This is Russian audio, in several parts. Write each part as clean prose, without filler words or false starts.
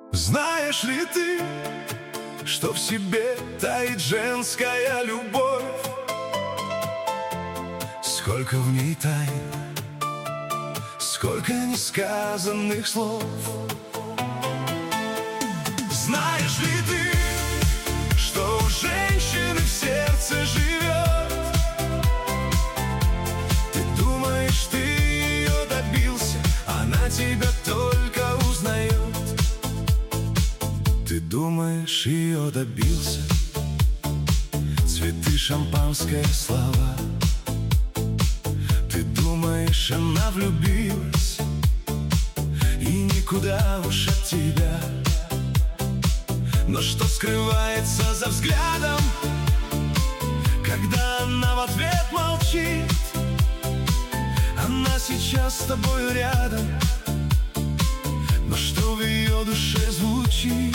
Знаешь ли ты, что в себе таит женская любовь? Сколько в ней тайн, сколько несказанных слов. Знаешь ли ты, что у женщины в сердце живет? Ты думаешь, ты ее добился, она тебя только узнает. Ты думаешь, ее добился, цветы, шампанское, слова. Ты думаешь, она влюбилась и никуда уж от тебя. Но что скрывается за взглядом, когда она в ответ молчит? Она сейчас с тобою рядом, но что в ее душе звучит?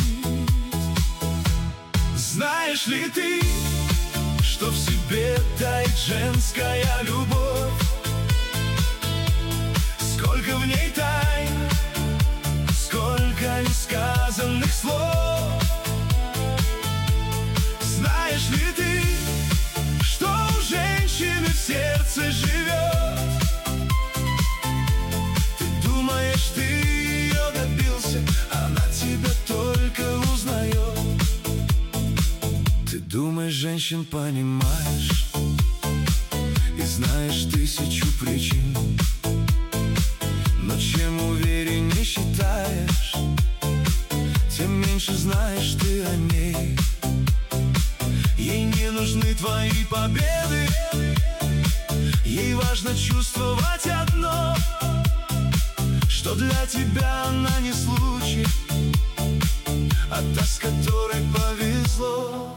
Знаешь ли ты, что в себе таит женская любовь? Сколько в ней тайн, сколько несказанных слов. Знаешь ли ты, что у женщины в сердце живет? Ты думаешь, ты ее добился, она тебя только узнает. Ты думаешь, женщин понимаешь и знаешь тысячу причин, но чем увереннее считаешь, тем меньше знаешь ты о ней. Ей не нужны твои победы, ей важно чувствовать одно, что для тебя она не случай, а та, с которой повезло.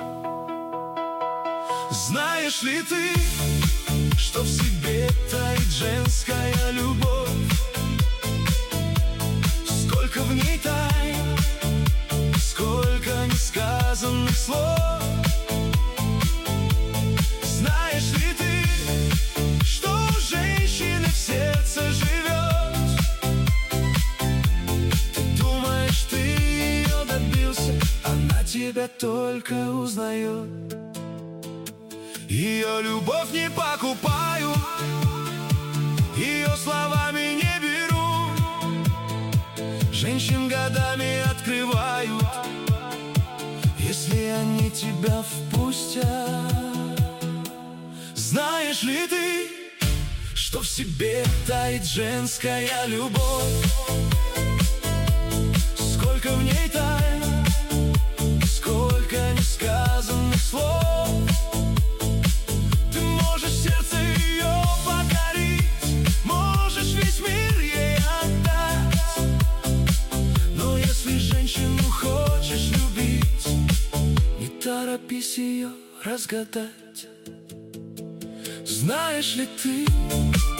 Знаешь ли ты, что в себе таит женская любовь? Сколько в ней тайн, сколько несказанных слов. Знаешь ли ты, что у женщины в сердце живет? Ты думаешь, ты ее добился, она тебя только узнает. Ее любовь не покупаю, ее словами не беру. Женщин годами открывают, если они тебя впустят. Знаешь ли ты, что в себе таит женская любовь? Сколько в ней тайн, сколько несказанных слов. Ты можешь сердце ее покорить, можешь весь мир ей отдать, но если женщину хочешь любить, не торопись ее разгадать. Знаешь ли ты,